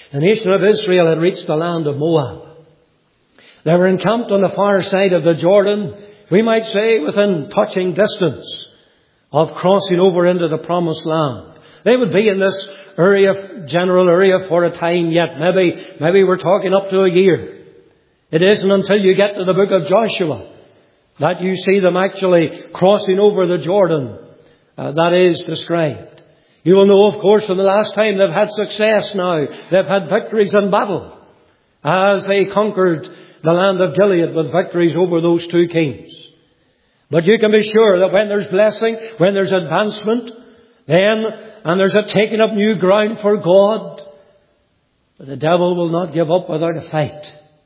The nation of Israel had reached the land of Moab. They were encamped on the far side of the Jordan, we might say within touching distance of crossing over into the promised land. They would be in this general area for a time yet. Maybe we're talking up to a year. It isn't until you get to the book of Joshua that you see them actually crossing over the Jordan that is described. You will know, of course, from the last time they've had success now. They've had victories in battle as they conquered the land of Gilead with victories over those two kings. But you can be sure that when there's blessing, when there's advancement, and there's a taking up new ground for God, the devil will not give up without a fight.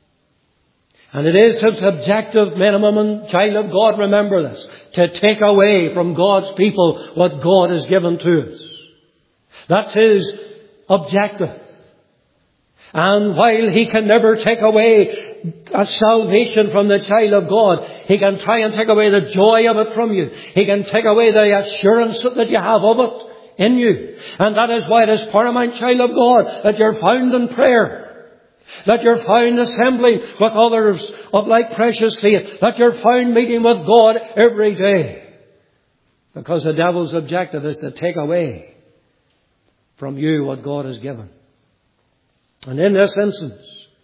And it is his objective, men and women, child of God, remember this, to take away from God's people what God has given to us. That's his objective. And while he can never take away a salvation from the child of God, he can try and take away the joy of it from you. He can take away the assurance that you have of it in you. And that is why it is paramount, child of God, that you're found in prayer. That you're found assembling with others of like precious faith. That you're found meeting with God every day. Because the devil's objective is to take away from you what God has given. And in this instance,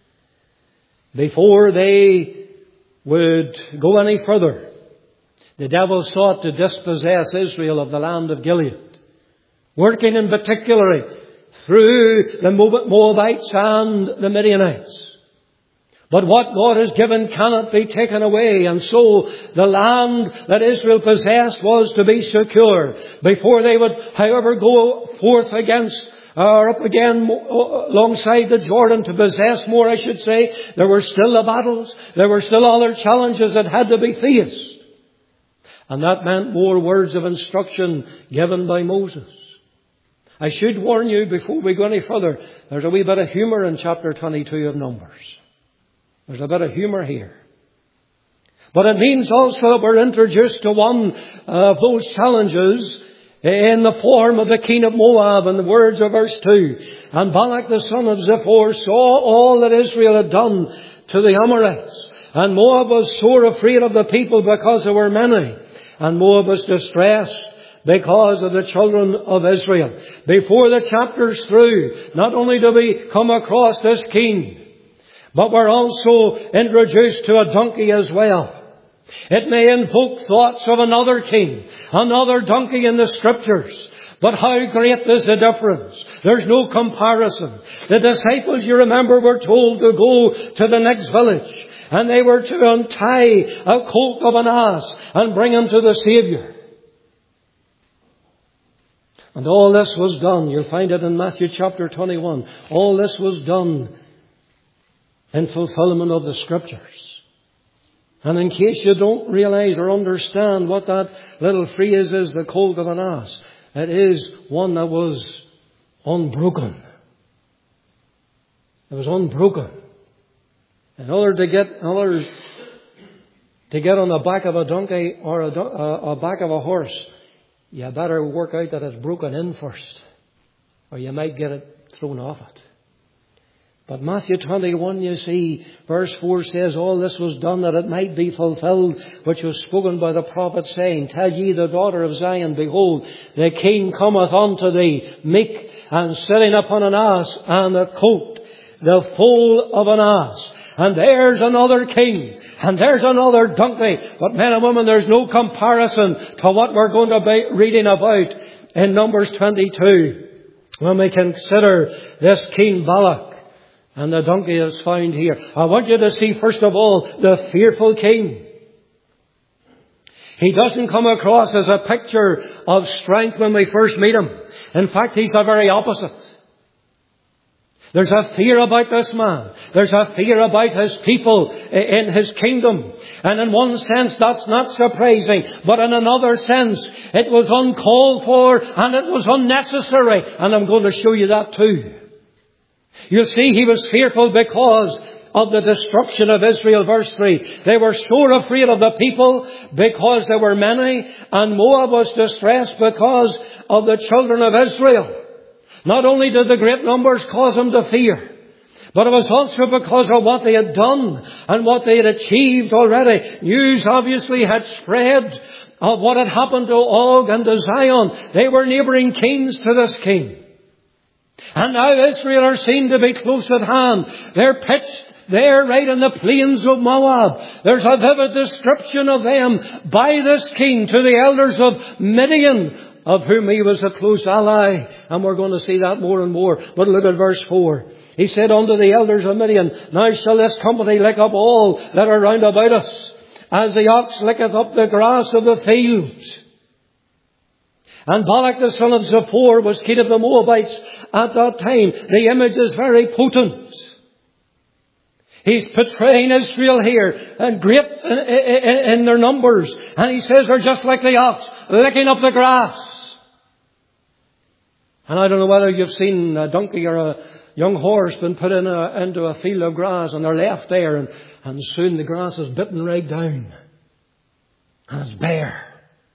before they would go any further, the devil sought to dispossess Israel of the land of Gilead, working in particular through the Moabites and the Midianites. But what God has given cannot be taken away, and so the land that Israel possessed was to be secure. Before they would, however, go forth against or up again alongside the Jordan to possess more, I should say, there were still the battles. There were still other challenges that had to be faced. And that meant more words of instruction given by Moses. I should warn you before we go any further, there's a wee bit of humour in chapter 22 of Numbers. There's a bit of humour here. But it means also that we're introduced to one of those challenges in the form of the king of Moab, in the words of verse 2. And Balak the son of Zippor saw all that Israel had done to the Amorites. And Moab was sore afraid of the people because there were many. And Moab was distressed because of the children of Israel. Before the chapter's through, not only do we come across this king, but we're also introduced to a donkey as well. It may invoke thoughts of another king, another donkey in the Scriptures. But how great is the difference? There's no comparison. The disciples, you remember, were told to go to the next village. And they were to untie a colt of an ass and bring him to the Saviour. And all this was done. You'll find it in Matthew chapter 21. All this was done in fulfillment of the Scriptures. And in case you don't realize or understand what that little phrase is, the colt of an ass, it is one that was unbroken. It was unbroken. In order to get on the back of a donkey or a back of a horse, you better work out that it's broken in first, or you might get it thrown off it. But Matthew 21, you see, verse 4 says, all this was done that it might be fulfilled, which was spoken by the prophet, saying, tell ye the daughter of Zion, behold, the king cometh unto thee, meek, and sitting upon an ass, and a colt, the foal of an ass. And there's another king, and there's another donkey. But men and women, there's no comparison to what we're going to be reading about in Numbers 22, when we consider this King Balak. And the donkey is found here. I want you to see, first of all, the fearful king. He doesn't come across as a picture of strength when we first meet him. In fact, he's the very opposite. There's a fear about this man. There's a fear about his people in his kingdom. And in one sense, that's not surprising. But in another sense, it was uncalled for and it was unnecessary. And I'm going to show you that too. You see, he was fearful because of the destruction of Israel. Verse 3. They were sore afraid of the people because there were many. And Moab was distressed because of the children of Israel. Not only did the great numbers cause him to fear, But it was also because of what they had done and what they had achieved already. News obviously had spread of what had happened to Og and to Zion. They were neighbouring kings to this king. And now Israel are seen to be close at hand. They're pitched there right in the plains of Moab. There's a vivid description of them by this king to the elders of Midian, of whom he was a close ally. And we're going to see that more and more. But look at verse 4. He said unto the elders of Midian, Now shall this company lick up all that are round about us, as the ox licketh up the grass of the field. And Balak the son of Zippor was king of the Moabites at that time. The image is very potent. He's portraying Israel here, and great in their numbers. And he says they're just like the ox, licking up the grass. And I don't know whether you've seen a donkey or a young horse been put into a field of grass, and they're left there, and soon the grass is bitten right down. And it's bare.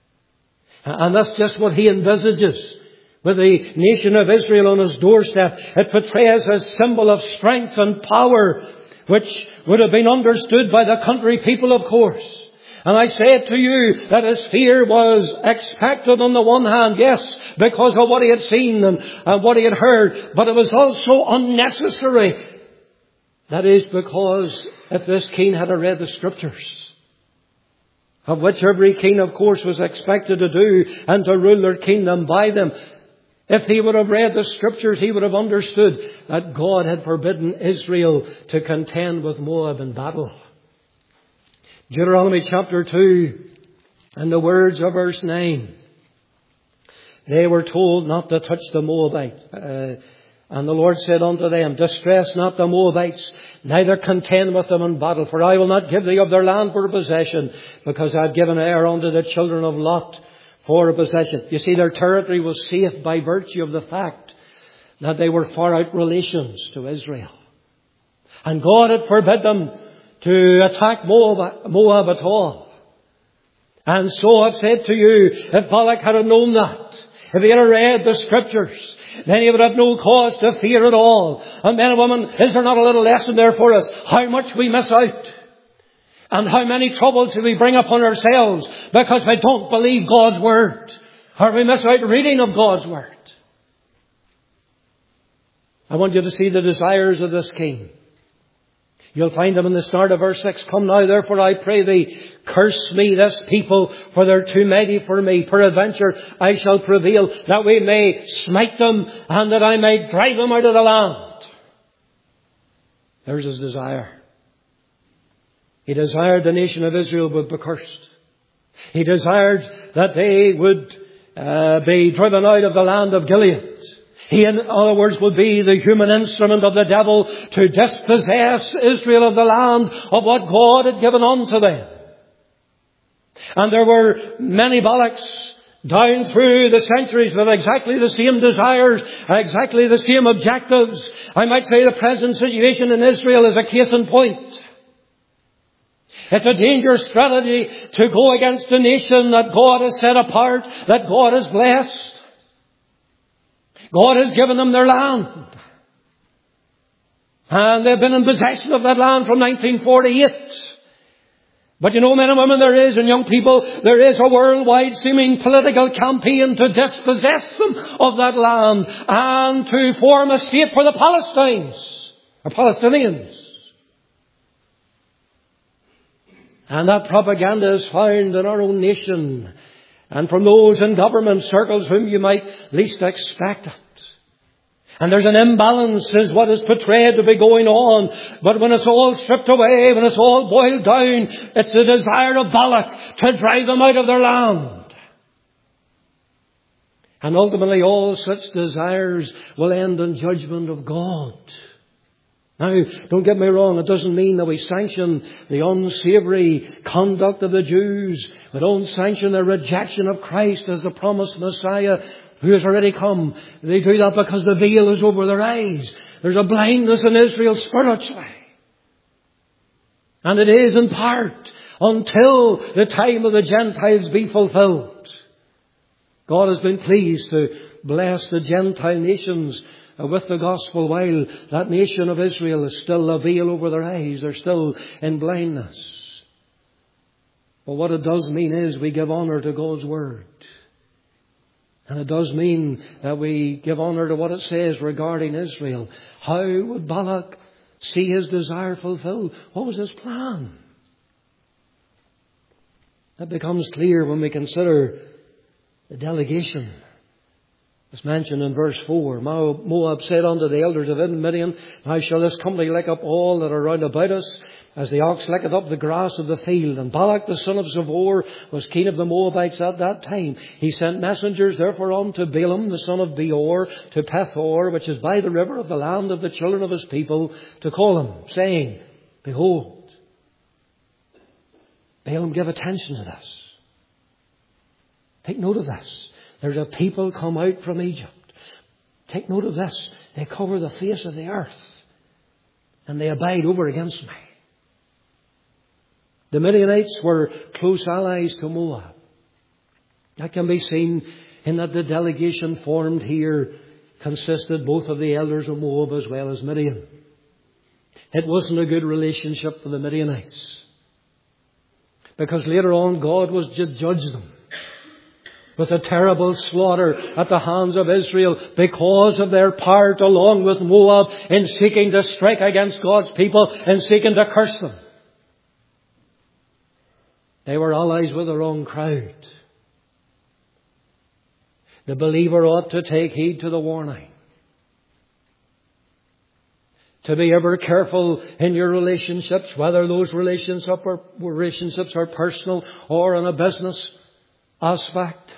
And that's just what he envisages with the nation of Israel on his doorstep. It portrays a symbol of strength and power, which would have been understood by the country people, of course. And I say to you that his fear was expected on the one hand, yes, because of what he had seen and what he had heard, but it was also unnecessary. That is because if this king had read the Scriptures, of which every king, of course, was expected to do and to rule their kingdom by them, if he would have read the Scriptures, he would have understood that God had forbidden Israel to contend with Moab in battle. Deuteronomy chapter 2 and the words of verse 9. They were told not to touch the Moabite. And the Lord said unto them, Distress not the Moabites, neither contend with them in battle, for I will not give thee of their land for a possession, because I have given Ar unto the children of Lot for a possession. You see, their territory was safe by virtue of the fact that they were far out relations to Israel. And God had forbid them to attack Moab at all. And so I've said to you, if Balak had known that, if he had read the Scriptures, then he would have no cause to fear at all. And men and women, is there not a little lesson there for us? How much we miss out. And how many troubles do we bring upon ourselves because we don't believe God's Word. Or we miss out reading of God's Word. I want you to see the desires of this king. You'll find them in the start of verse 6. Come now, therefore, I pray thee, curse me this people, for they're too mighty for me. Peradventure I shall prevail, that we may smite them, and that I may drive them out of the land. There's his desire. He desired the nation of Israel would be cursed. He desired that they would be driven out of the land of Gilead. He, in other words, would be the human instrument of the devil to dispossess Israel of the land of what God had given unto them. And there were many Balaks down through the centuries with exactly the same desires, exactly the same objectives. I might say the present situation in Israel is a case in point. It's a dangerous strategy to go against a nation that God has set apart, that God has blessed. God has given them their land. And they've been in possession of that land from 1948. But you know, men and women, there is, and young people, there is a worldwide seeming political campaign to dispossess them of that land and to form a state for the Palestinians. And that propaganda is found in our own nation and from those in government circles whom you might least expect it. And there's an imbalance is what is portrayed to be going on. But when it's all stripped away, when it's all boiled down, it's the desire of Balak to drive them out of their land. And ultimately all such desires will end in judgment of God. Now, don't get me wrong, it doesn't mean that we sanction the unsavory conduct of the Jews. We don't sanction their rejection of Christ as the promised Messiah who has already come. They do that because the veil is over their eyes. There's a blindness in Israel spiritually. And it is in part until the time of the Gentiles be fulfilled. God has been pleased to bless the Gentile nations with the gospel while that nation of Israel is still a veil over their eyes. They're still in blindness. But what it does mean is we give honour to God's Word. And it does mean that we give honour to what it says regarding Israel. How would Balak see his desire fulfilled? What was his plan? That becomes clear when we consider the delegation. It's mentioned in verse 4. Moab said unto the elders of Midian, Now shall this company lick up all that are round about us, as the ox licketh up the grass of the field. And Balak the son of Zippor was king of the Moabites at that time. He sent messengers therefore unto Balaam the son of Beor to Pethor, which is by the river of the land of the children of his people, to call him, saying, Behold. Balaam, give attention to this. Take note of this. There's a people come out from Egypt. Take note of this. They cover the face of the earth. And they abide over against me. The Midianites were close allies to Moab. That can be seen in that the delegation formed here consisted both of the elders of Moab as well as Midian. It wasn't a good relationship for the Midianites. Because later on God was to judge them with a terrible slaughter at the hands of Israel because of their part along with Moab in seeking to strike against God's people and seeking to curse them. They were allies with the wrong crowd. The believer ought to take heed to the warning. To be ever careful in your relationships, whether those relationships are personal or in a business aspect.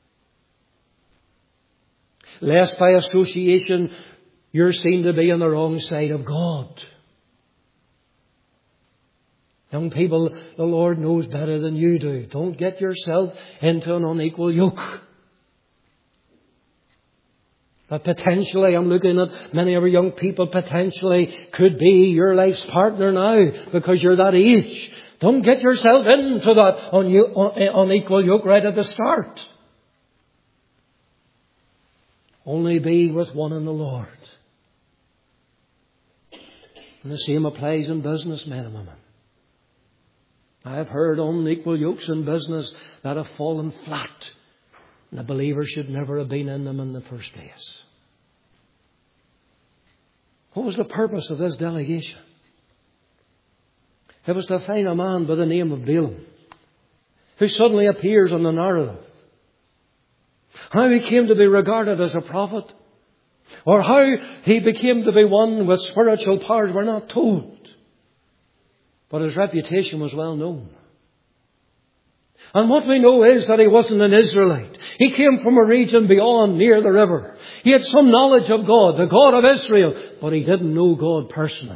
Lest by association you're seen to be on the wrong side of God. Young people, the Lord knows better than you do. Don't get yourself into an unequal yoke. But potentially, I'm looking at many of our young people, potentially could be your life's partner now because you're that age. Don't get yourself into that unequal yoke right at the start. Only be with one in the Lord. And the same applies in business, men and women. I have heard unequal yokes in business that have fallen flat. And the believer should never have been in them in the first place. What was the purpose of this delegation? It was to find a man by the name of Balaam, who suddenly appears on the narrative. How he came to be regarded as a prophet, or how he became to be one with spiritual powers, we're not told. But his reputation was well known. And what we know is that he wasn't an Israelite. He came from a region beyond, near the river. He had some knowledge of God, the God of Israel, but he didn't know God personally.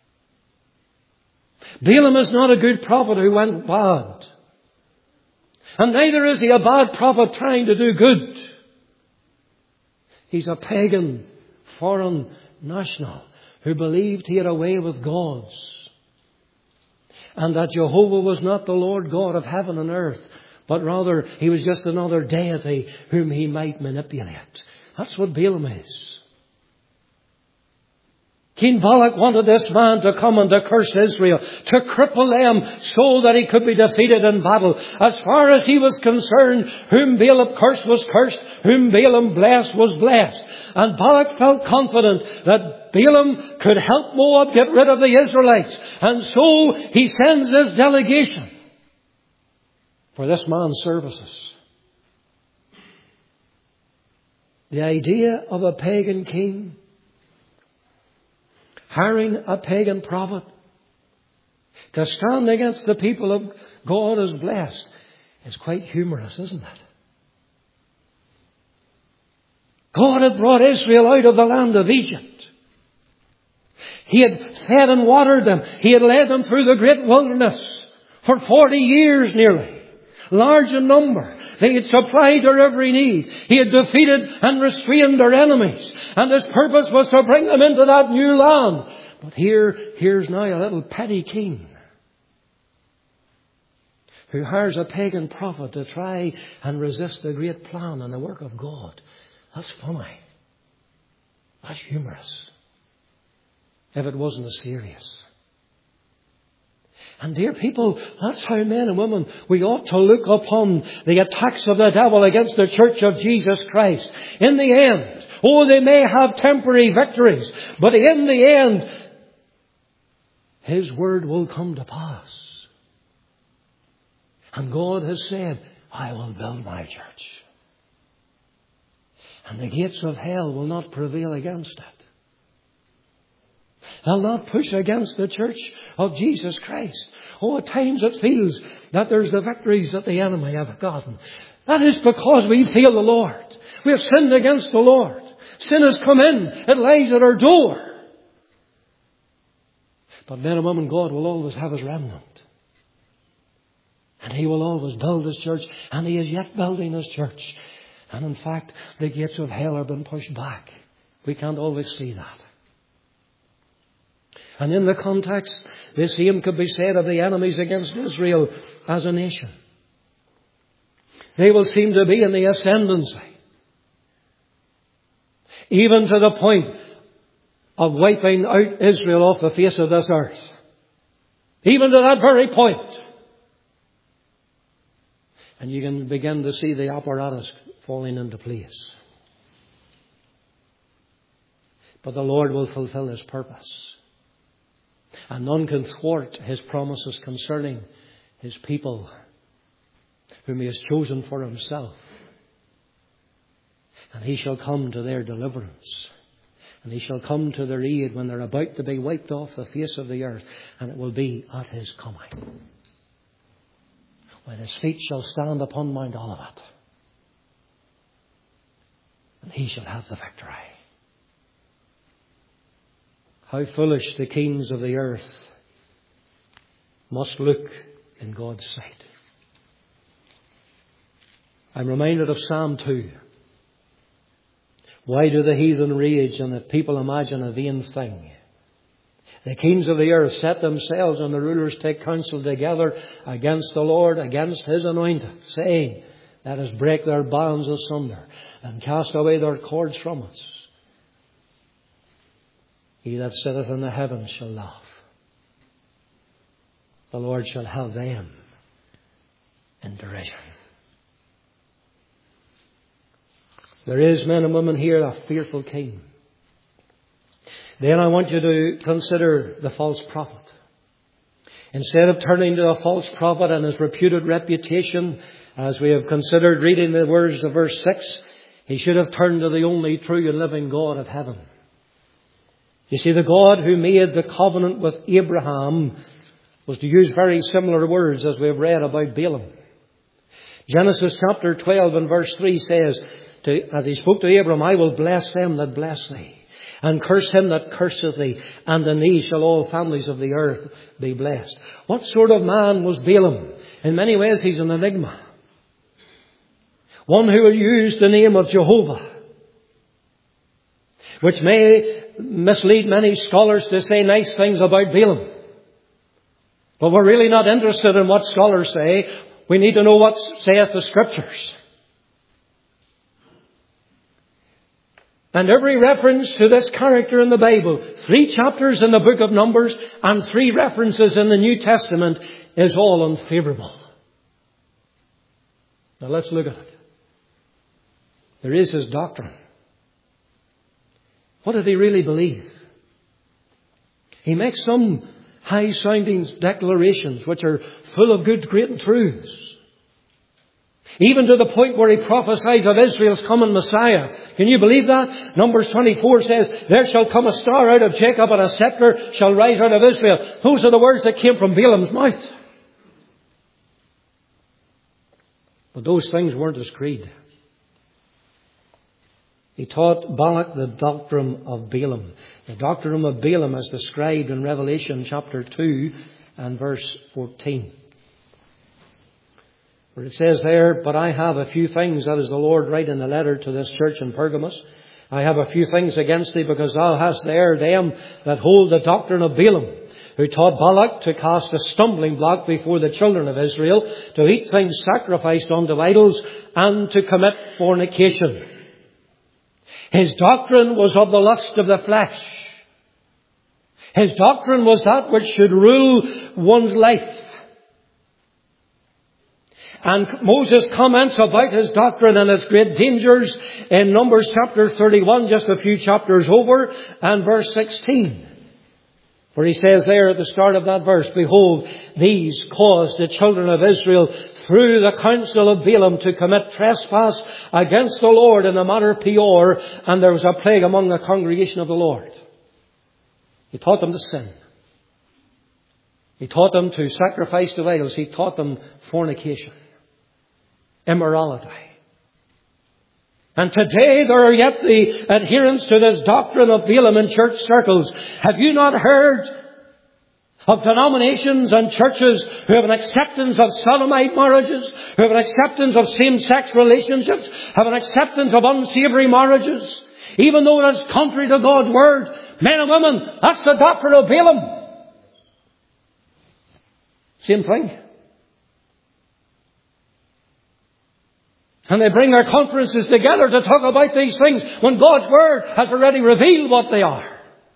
Balaam is not a good prophet who went bad. And neither is he a bad prophet trying to do good. He's a pagan, foreign national who believed he had a way with gods. And that Jehovah was not the Lord God of heaven and earth, but rather he was just another deity whom he might manipulate. That's what Balaam is. King Balak wanted this man to come and to curse Israel, to cripple them so that he could be defeated in battle. As far as he was concerned, whom Balaam cursed was cursed, whom Balaam blessed was blessed. And Balak felt confident that Balaam could help Moab get rid of the Israelites. And so he sends this delegation for this man's services. The idea of a pagan king hiring a pagan prophet to stand against the people of God as blessed is quite humorous, isn't it? God had brought Israel out of the land of Egypt. He had fed and watered them. He had led them through the great wilderness for 40 years nearly, large in number. They had supplied their every need. He had defeated and restrained their enemies. And his purpose was to bring them into that new land. But here's now a little petty king who hires a pagan prophet to try and resist the great plan and the work of God. That's funny. That's humorous, if it wasn't as serious. And dear people, that's how men and women, we ought to look upon the attacks of the devil against the church of Jesus Christ. In the end, they may have temporary victories, but in the end, His word will come to pass. And God has said, I will build my church. And the gates of hell will not prevail against it. They'll not push against the church of Jesus Christ. At times it feels that there's the victories that the enemy have gotten. That is because we fail the Lord. We have sinned against the Lord. Sin has come in. It lies at our door. But men and women, God will always have His remnant. And He will always build His church. And He is yet building His church. And in fact, the gates of hell have been pushed back. We can't always see that. And in the context, the same could be said of the enemies against Israel as a nation. They will seem to be in the ascendancy. Even to the point of wiping out Israel off the face of this earth. Even to that very point. And you can begin to see the apparatus falling into place. But the Lord will fulfill His purpose. And none can thwart His promises concerning His people, whom He has chosen for Himself. And He shall come to their deliverance. And He shall come to their aid when they're about to be wiped off the face of the earth. And it will be at His coming, when His feet shall stand upon Mount Olivet. And He shall have the victory. How foolish the kings of the earth must look in God's sight. I'm reminded of Psalm 2. Why do the heathen rage and the people imagine a vain thing? The kings of the earth set themselves and the rulers take counsel together against the Lord, against His anointed, saying, let us break their bonds asunder and cast away their cords from us. He that sitteth in the heavens shall laugh. The Lord shall have them in derision. There is, men and women, here a fearful king. Then I want you to consider the false prophet. Instead of turning to a false prophet and his reputed reputation, as we have considered reading the words of verse 6, he should have turned to the only true and living God of heaven. You see, the God who made the covenant with Abraham was, to use very similar words as we have read about Balaam. Genesis chapter 12 and verse 3 says, as He spoke to Abraham, I will bless them that bless thee, and curse him that curseth thee, and in thee shall all families of the earth be blessed. What sort of man was Balaam? In many ways he's an enigma. One who used the name of Jehovah, which may mislead many scholars to say nice things about Balaam. But we're really not interested in what scholars say. We need to know what saith the Scriptures. And every reference to this character in the Bible, 3 chapters in the book of Numbers and 3 references in the New Testament, is all unfavourable. Now let's look at it. There is his doctrine. What did he really believe? He makes some high-sounding declarations which are full of good, great truths. Even to the point where he prophesies of Israel's coming Messiah. Can you believe that? Numbers 24 says, there shall come a star out of Jacob and a scepter shall rise out of Israel. Those are the words that came from Balaam's mouth. But those things weren't his creed. He taught Balak the doctrine of Balaam. The doctrine of Balaam is described in Revelation chapter 2 and verse 14. Where it says there, but I have a few things, that is the Lord writing in the letter to this church in Pergamos. I have a few things against thee, because thou hast there them that hold the doctrine of Balaam, who taught Balak to cast a stumbling block before the children of Israel, to eat things sacrificed unto idols, and to commit fornication. His doctrine was of the lust of the flesh. His doctrine was that which should rule one's life. And Moses comments about his doctrine and its great dangers in Numbers chapter 31, just a few chapters over, and verse 16. For he says there at the start of that verse, "Behold, these caused the children of Israel through the counsel of Balaam to commit trespass against the Lord in the matter of Peor, and there was a plague among the congregation of the Lord." He taught them to sin. He taught them to sacrifice to idols. He taught them fornication, immorality. And today there are yet the adherents to this doctrine of Balaam in church circles. Have you not heard of denominations and churches who have an acceptance of sodomite marriages, who have an acceptance of same-sex relationships, have an acceptance of unsavory marriages, even though that's contrary to God's Word? Men and women, that's the doctrine of Balaam. Same thing. And they bring their conferences together to talk about these things when God's Word has already revealed what they are.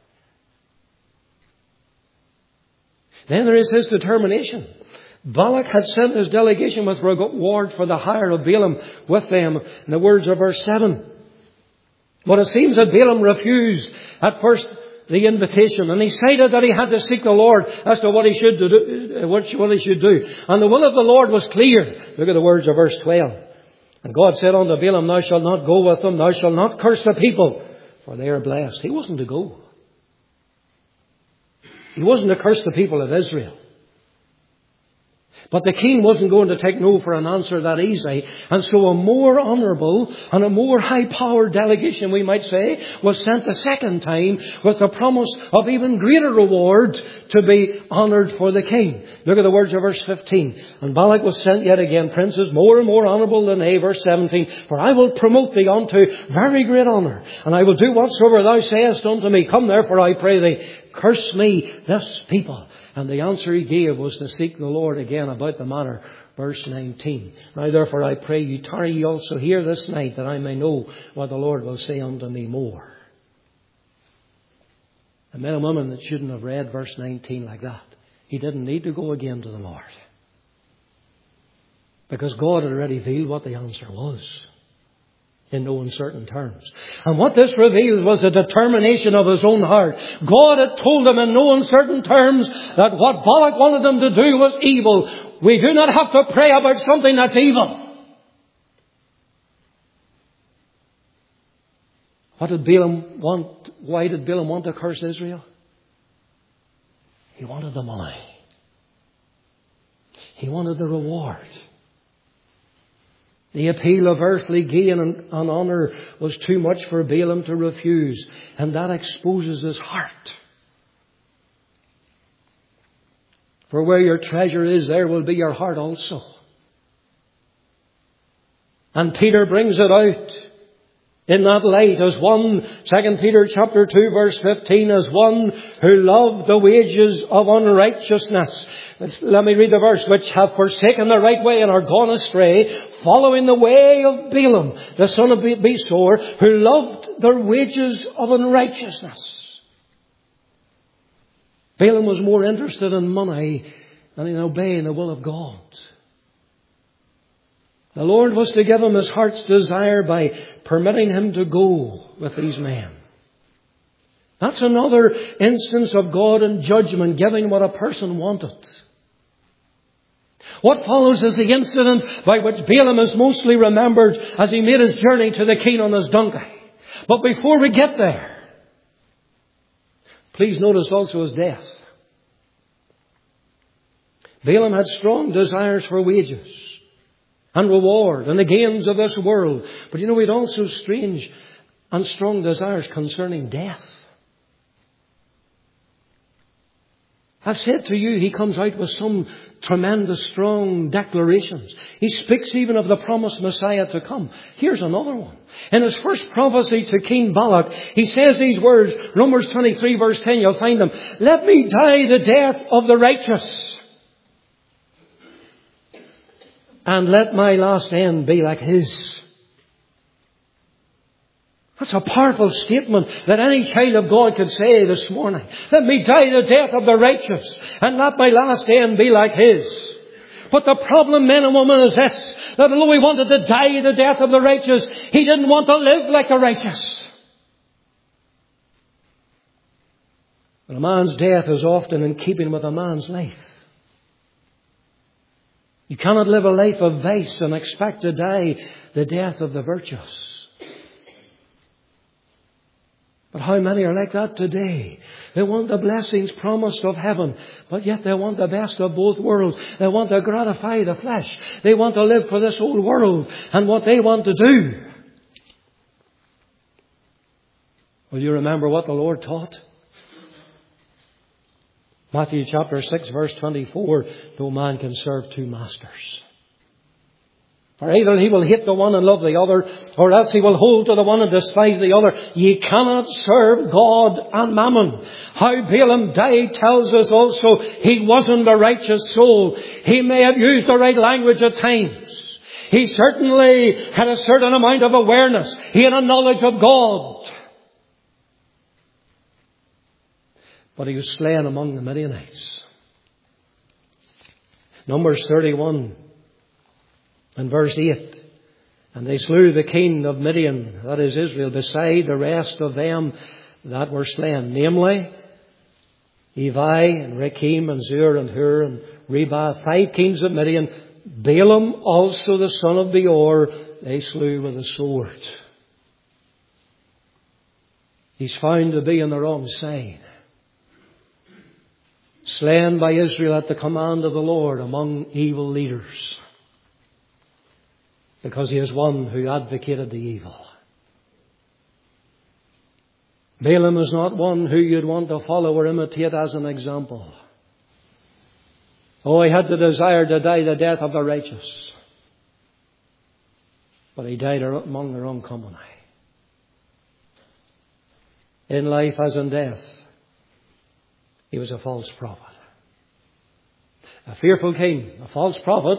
Then there is his determination. Balak had sent his delegation with reward for the hire of Balaam with them, in the words of verse 7. But it seems that Balaam refused at first the invitation, and he cited that he had to seek the Lord as to what he should do. What he should do. And the will of the Lord was clear. Look at the words of verse 12. And God said unto Balaam, "Thou shalt not go with them, thou shalt not curse the people, for they are blessed." He wasn't to go. He wasn't to curse the people of Israel. But the king wasn't going to take no for an answer that easy. And so a more honourable and a more high-powered delegation, we might say, was sent the second time with the promise of even greater reward to be honoured for the king. Look at the words of verse 15. And Balak was sent yet again princes more and more honourable than they. Verse 17. "For I will promote thee unto very great honour, and I will do whatsoever thou sayest unto me. Come therefore, I pray thee, curse me this people." And the answer he gave was to seek the Lord again about the matter. Verse 19. "Now therefore I pray you, tarry ye also here this night, that I may know what the Lord will say unto me more." The men and women that shouldn't have read verse 19 like that. He didn't need to go again to the Lord, because God had already revealed what the answer was in no uncertain terms. And what this reveals was the determination of his own heart. God had told him in no uncertain terms that what Balak wanted him to do was evil. We do not have to pray about something that's evil. What did Balaam want? Why did Balaam want to curse Israel? He wanted the money. He wanted the reward. The appeal of earthly gain and honour was too much for Balaam to refuse. And that exposes his heart. For where your treasure is, there will be your heart also. And Peter brings it out in that light as one, 2 Peter chapter 2 verse 15, as one who loved the wages of unrighteousness. Let me read the verse. "Which have forsaken the right way and are gone astray, following the way of Balaam, the son of Besor, who loved the wages of unrighteousness." Balaam was more interested in money than in obeying the will of God. The Lord was to give him his heart's desire by permitting him to go with these men. That's another instance of God in judgment, giving what a person wanted. What follows is the incident by which Balaam is mostly remembered as he made his journey to the king on his donkey. But before we get there, please notice also his death. Balaam had strong desires for wages and reward and the gains of this world. But he had also strange and strong desires concerning death. I've said to you, he comes out with some tremendous strong declarations. He speaks even of the promised Messiah to come. Here's another one. In his first prophecy to King Balak, he says these words, Numbers 23 verse 10, you'll find them. "Let me die the death of the righteous, and let my last end be like his." That's a powerful statement that any child of God could say this morning. Let me die the death of the righteous, and let my last end be like his. But the problem, men and women, is this, that although he wanted to die the death of the righteous, he didn't want to live like the righteous. And a man's death is often in keeping with a man's life. You cannot live a life of vice and expect to die the death of the virtuous. But how many are like that today? They want the blessings promised of heaven, but yet they want the best of both worlds. They want to gratify the flesh. They want to live for this old world and what they want to do. Will you remember what the Lord taught? Matthew chapter 6 verse 24, no man can serve two masters. For either he will hate the one and love the other, or else he will hold to the one and despise the other. Ye cannot serve God and mammon. How Balaam died tells us also he wasn't a righteous soul. He may have used the right language at times. He certainly had a certain amount of awareness. He had a knowledge of God. But he was slain among the Midianites. Numbers 31 and verse 8. And they slew the king of Midian, that is Israel, beside the rest of them that were slain. Namely, Evi and Rekem and Zur and Hur and Reba, 5 kings of Midian. Balaam also the son of Beor, they slew with a sword. He's found to be on the wrong side. Slain by Israel at the command of the Lord among evil leaders. Because he is one who advocated the evil. Balaam is not one who you'd want to follow or imitate as an example. Oh, he had the desire to die the death of the righteous. But he died among the wrong company. In life as in death, he was a false prophet. A fearful king, a false prophet,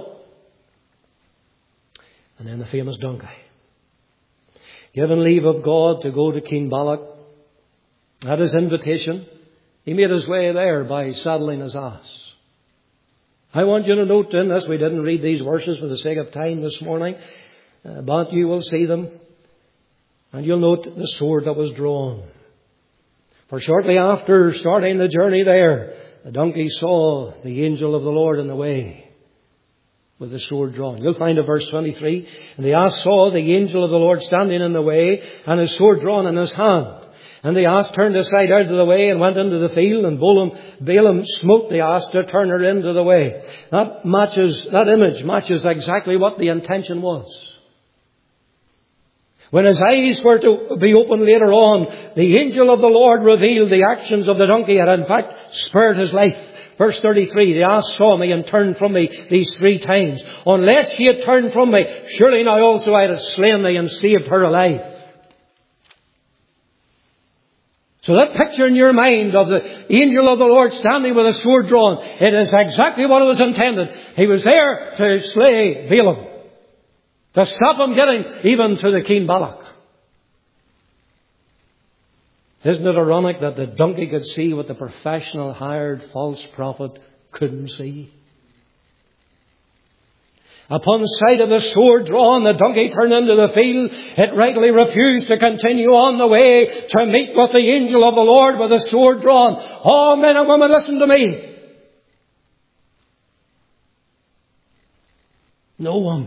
and then the famous donkey. Given leave of God to go to King Balak. At his invitation, he made his way there by saddling his ass. I want you to note in this, we didn't read these verses for the sake of time this morning, but you will see them. And you'll note the sword that was drawn. For shortly after starting the journey there, the donkey saw the angel of the Lord in the way with the sword drawn. You'll find in verse 23, and the ass saw the angel of the Lord standing in the way and his sword drawn in his hand. And the ass turned aside out of the way and went into the field, and Balaam smote the ass to turn her into the way. That image matches exactly what the intention was. When his eyes were to be opened later on, the angel of the Lord revealed the actions of the donkey had in fact spared his life. Verse 33, the ass saw me and turned from me these 3 times. Unless she had turned from me, surely now also I had slain thee and saved her alive. So that picture in your mind of the angel of the Lord standing with a sword drawn, it is exactly what it was intended. He was there to slay Balaam, to stop him getting even to the King Balak. Isn't it ironic that the donkey could see what the professional hired false prophet couldn't see? Upon sight of the sword drawn, the donkey turned into the field. It rightly refused to continue on the way to meet with the angel of the Lord with the sword drawn. Oh, men and women, listen to me. No one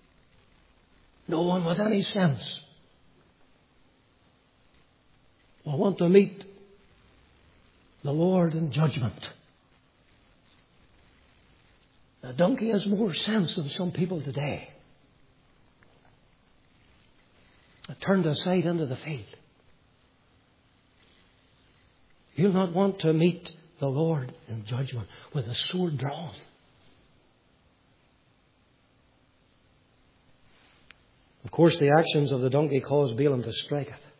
with any sense will want to meet the Lord in judgment. The donkey has more sense than some people today. It turned aside into the field. You'll not want to meet the Lord in judgment with a sword drawn. Of course, the actions of the donkey caused Balaam to strike it.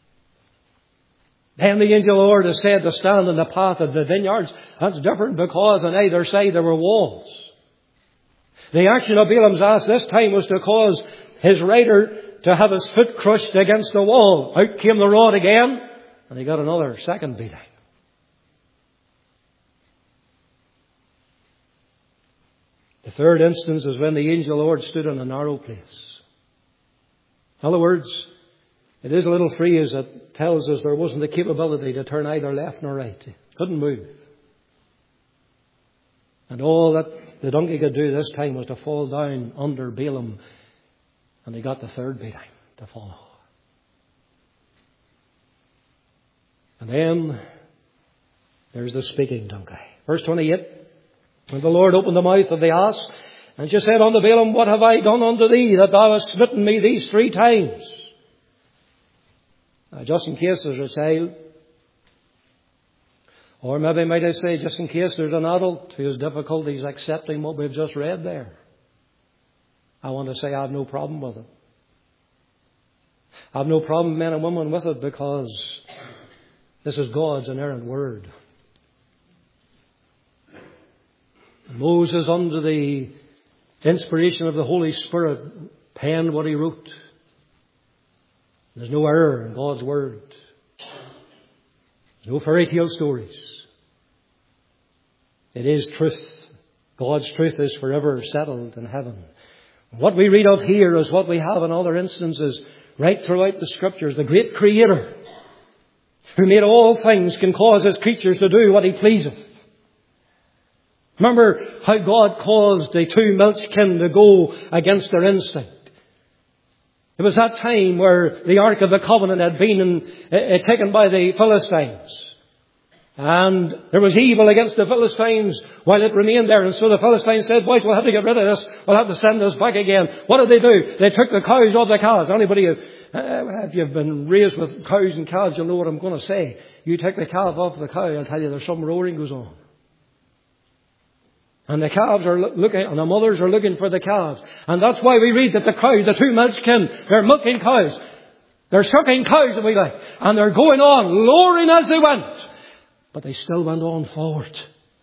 Then the angel of the Lord is said to stand in the path of the vineyards. That's different because on either side there were walls. The action of Balaam's ass this time was to cause his rider to have his foot crushed against the wall. Out came the rod again, and he got another second beating. The third instance is when the angel of the Lord stood in a narrow place. In other words, it is a little phrase that tells us there wasn't the capability to turn either left nor right. He couldn't move. And all that the donkey could do this time was to fall down under Balaam. And he got the third beating to follow. And then there's the speaking donkey. Verse 28. And the Lord opened the mouth of the ass, and she said unto Balaam, What have I done unto thee, that thou hast smitten me these 3 times? Now, just in case there's a child, or maybe might I say, just in case there's an adult who has difficulties accepting what we've just read there, I want to say I have no problem with it. I have no problem, men and women, with it, because this is God's inerrant word. Moses, under the inspiration of the Holy Spirit, penned what he wrote. There's no error in God's word. There's no fairy tale stories. It is truth. God's truth is forever settled in heaven. What we read of here is what we have in other instances right throughout the Scriptures. The great Creator, who made all things, can cause His creatures to do what He pleaseth. Remember how God caused the 2 milchkin to go against their instinct. It was that time where the Ark of the Covenant had been taken by the Philistines. And there was evil against the Philistines while it remained there. And so the Philistines said, Boys, we'll have to get rid of this. We'll have to send this back again. What did they do? They took the cows off the calves. Anybody, if you've been raised with cows and calves, you'll know what I'm going to say. You take the calf off the cow, I'll tell you there's some roaring goes on. And the calves are looking, and the mothers are looking for the calves. And that's why we read that the cows, the 2 milchkin, they're milking cows. They're sucking cows, if we like. And they're going on, lowering as they went. But they still went on forward.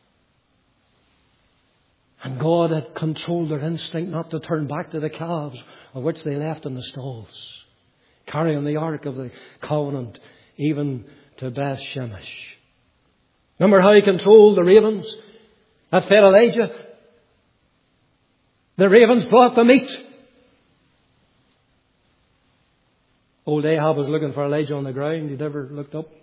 And God had controlled their instinct not to turn back to the calves, of which they left in the stalls, carrying the Ark of the Covenant even to Beth Shemesh. Remember how He controlled the ravens that fed Elijah? The ravens brought the meat. Old Ahab was looking for Elijah on the ground. He never looked up.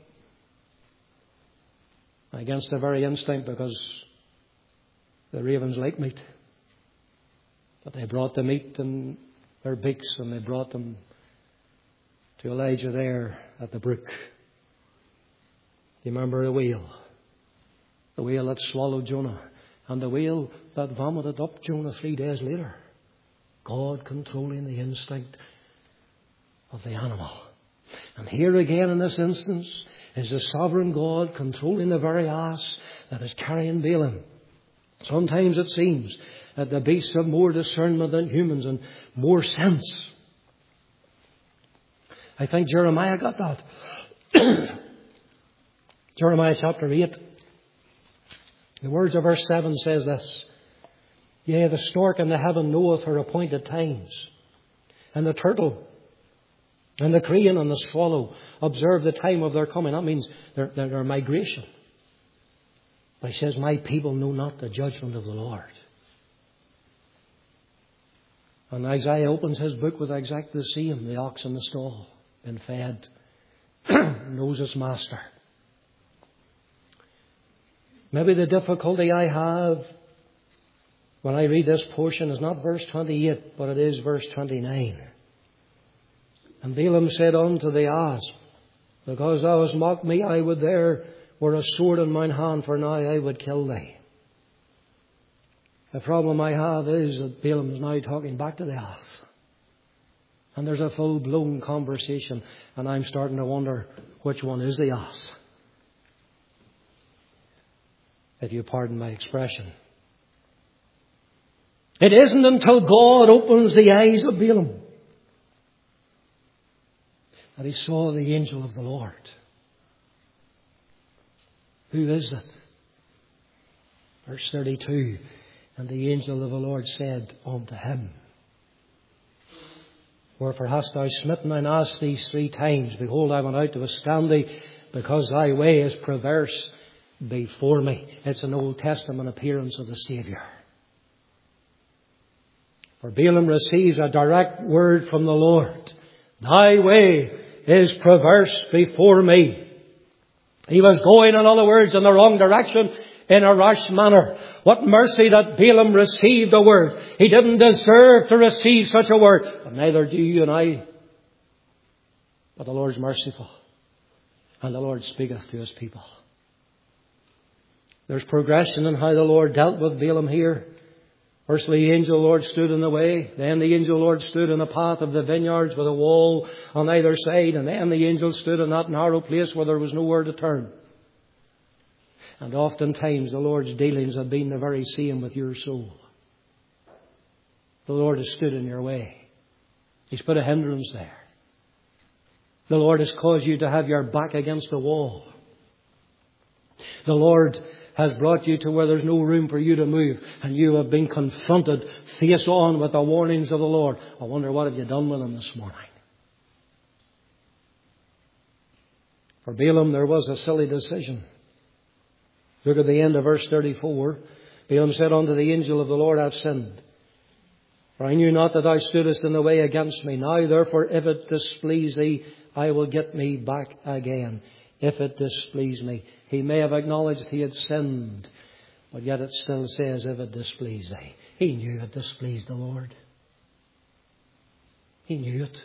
Against their very instinct, because the ravens like meat. But they brought the meat in their beaks, and they brought them to Elijah there at the brook. You remember the whale? The whale that swallowed Jonah. And the whale that vomited up Jonah 3 days later. God controlling the instinct of the animal. And here again in this instance is the sovereign God controlling the very ass that is carrying Balaam. Sometimes it seems that the beasts have more discernment than humans and more sense. I think Jeremiah got that. Jeremiah chapter 8. The words of verse 7 says this. Yea, the stork in the heaven knoweth her appointed times, and the turtle and the crane and the swallow observe the time of their coming. That means their migration. But he says, my people know not the judgment of the Lord. And Isaiah opens his book with exactly the same. The ox in the stall, been fed, knows its master. Maybe the difficulty I have when I read this portion is not verse 28, but it is verse 29. And Balaam said unto the ass, Because thou hast mocked me, I would there were a sword in mine hand, for now I would kill thee. The problem I have is that Balaam is now talking back to the ass. And there's a full-blown conversation, and I'm starting to wonder which one is the ass. If you pardon my expression. It isn't until God opens the eyes of Balaam that he saw the angel of the Lord. Who is it? Verse 32. And the angel of the Lord said unto him. Wherefore hast thou smitten thine ass these 3 times? Behold, I went out to withstand thee, because thy way is perverse before me. It's an Old Testament appearance of the Saviour. For Balaam receives a direct word from the Lord. Thy way is perverse before me. He was going, in other words, in the wrong direction, in a rash manner. What mercy that Balaam received a word. He didn't deserve to receive such a word. But neither do you and I. But the Lord's merciful. And the Lord speaketh to His people. There's progression in how the Lord dealt with Balaam here. Firstly, the angel of the Lord stood in the way. Then the angel of the Lord stood in the path of the vineyards with a wall on either side. And then the angel stood in that narrow place where there was nowhere to turn. And oftentimes the Lord's dealings have been the very same with your soul. The Lord has stood in your way. He's put a hindrance there. The Lord has caused you to have your back against the wall. The Lord has brought you to where there's no room for you to move, and you have been confronted face on with the warnings of the Lord. I wonder, what have you done with them this morning? For Balaam, there was a silly decision. Look at the end of verse 34. Balaam said unto the angel of the Lord, I have sinned. For I knew not that thou stoodest in the way against me. Now therefore, if it displease thee, I will get me back again. If it displease me. He may have acknowledged he had sinned, but yet it still says, if it displease thee. He knew it displeased the Lord. He knew it.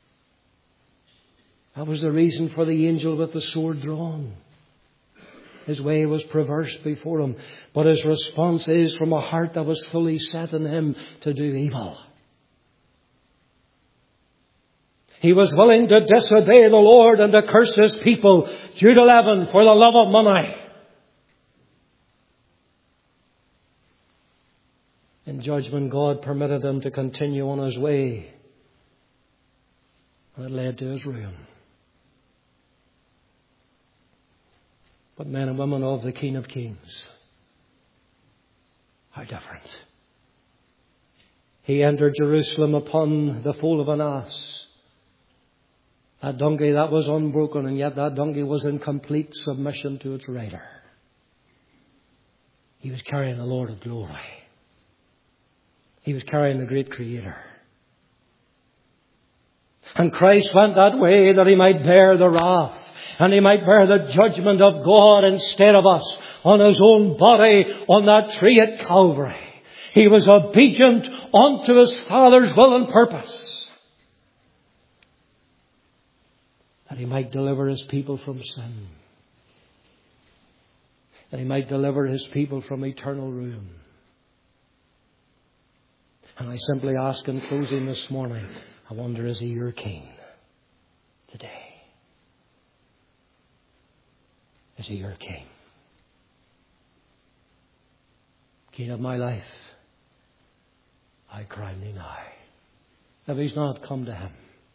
That was the reason for the angel with the sword drawn. His way was perverse before him, but his response is from a heart that was fully set in him to do evil. He was willing to disobey the Lord and to curse His people. Jude 11, for the love of money. In judgment, God permitted him to continue on his way. And it led to his ruin. But men and women of the King of Kings, how different. He entered Jerusalem upon the foal of an ass. A donkey that was unbroken, and yet that donkey was in complete submission to its rider. He was carrying the Lord of glory. He was carrying the great Creator. And Christ went that way that He might bear the wrath and He might bear the judgment of God instead of us on His own body on that tree at Calvary. He was obedient unto His Father's will and purpose, that He might deliver His people from sin, that He might deliver His people from eternal ruin. And I simply ask in closing this morning, I wonder, is He your King today? Is He your King? King of my life, I crown Thee now. If He's not, come to Him.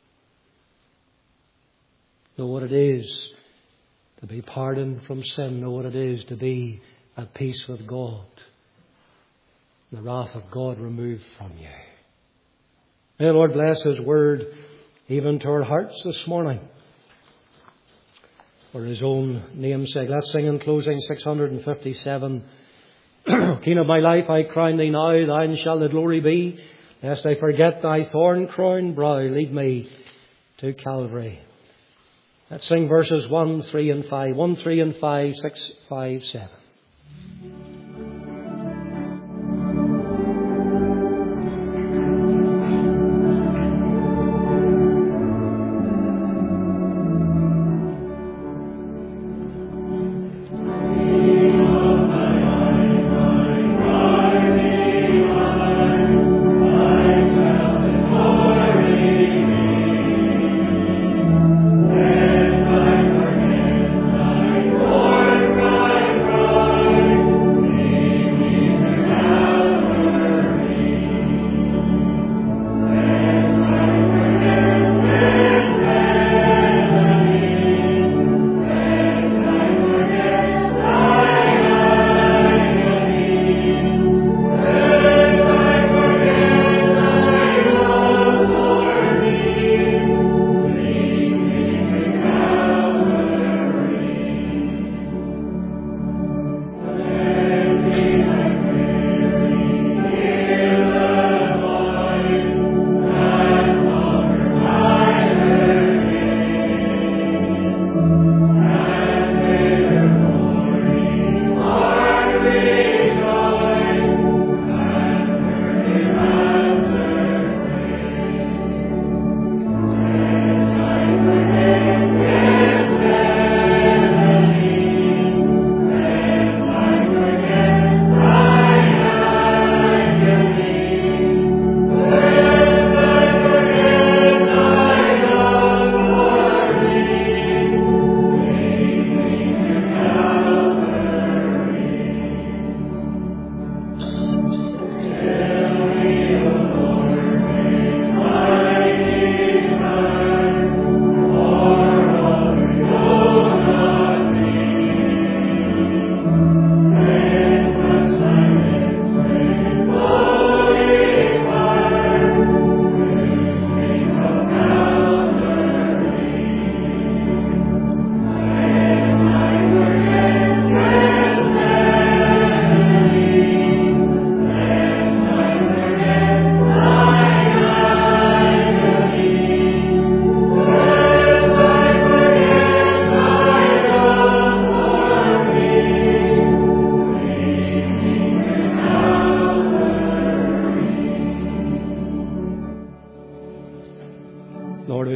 Know what it is to be pardoned from sin. Know what it is to be at peace with God. The wrath of God removed from you. May the Lord bless His word even to our hearts this morning, for His own name's sake. Let's sing in closing 657. King of my life, I crown Thee now. Thine shall the glory be. Lest I forget Thy thorn-crowned brow, lead me to Calvary. Let's sing verses 1, 3 and 5. 1, 3 and 5, 6, 5, 7. Right.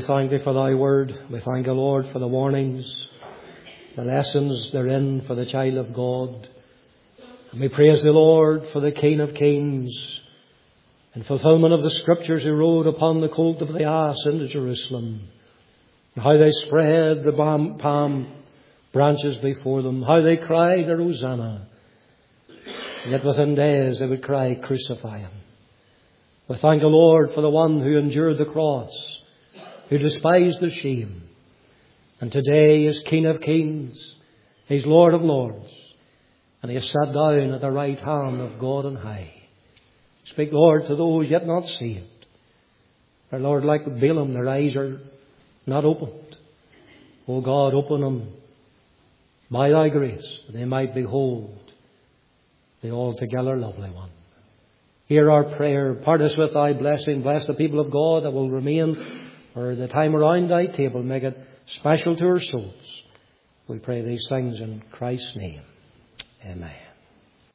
we thank Thee for Thy word. We thank Thee, Lord, for the warnings, the lessons therein for the child of God. And we praise Thee, Lord, for the King of Kings, in fulfillment of the Scriptures, who rode upon the colt of the ass into Jerusalem, and how they spread the palm branches before them, how they cried a Hosanna. Yet within days they would cry, crucify Him. We thank the Lord for the one who endured the cross, who despised the shame, and today is King of Kings, He's Lord of Lords, and He has sat down at the right hand of God on high. Speak, Lord, to those yet not saved. For, Lord, like Balaam, their eyes are not opened. O God, open them by Thy grace, that they might behold the altogether lovely one. Hear our prayer. Part us with Thy blessing. Bless the people of God that will remain for the time around Thy table. Make it special to our souls. We pray these things in Christ's name. Amen.